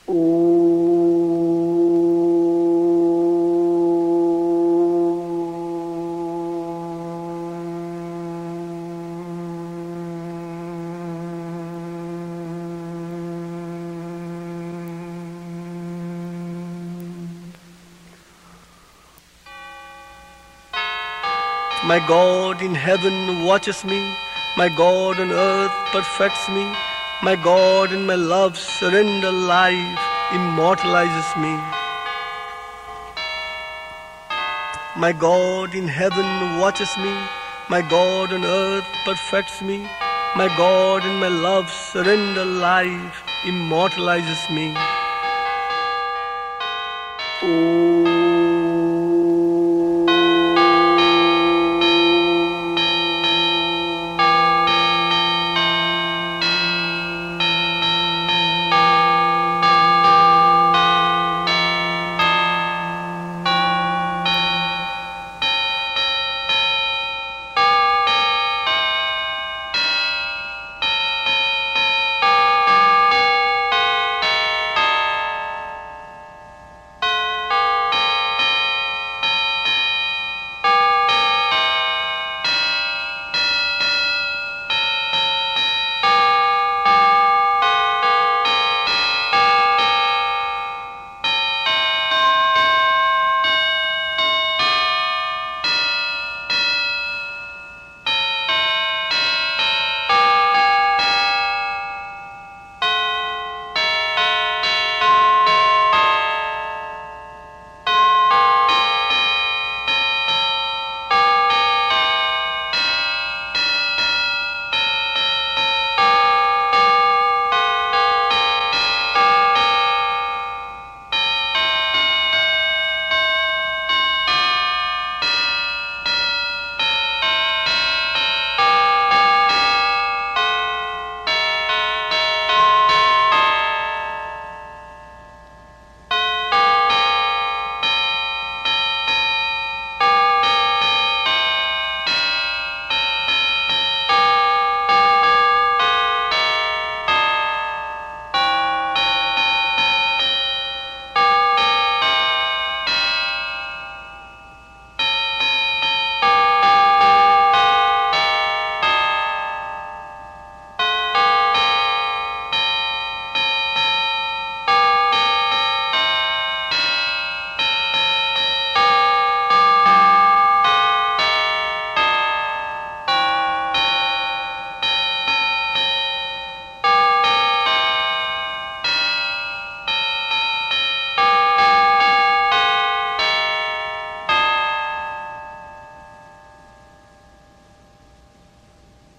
My God in heaven watches me, my God on earth perfects me, my God in my love surrender life immortalizes me. My God in heaven watches me, my God on earth perfects me, my God in my love surrender life immortalizes me. Oh.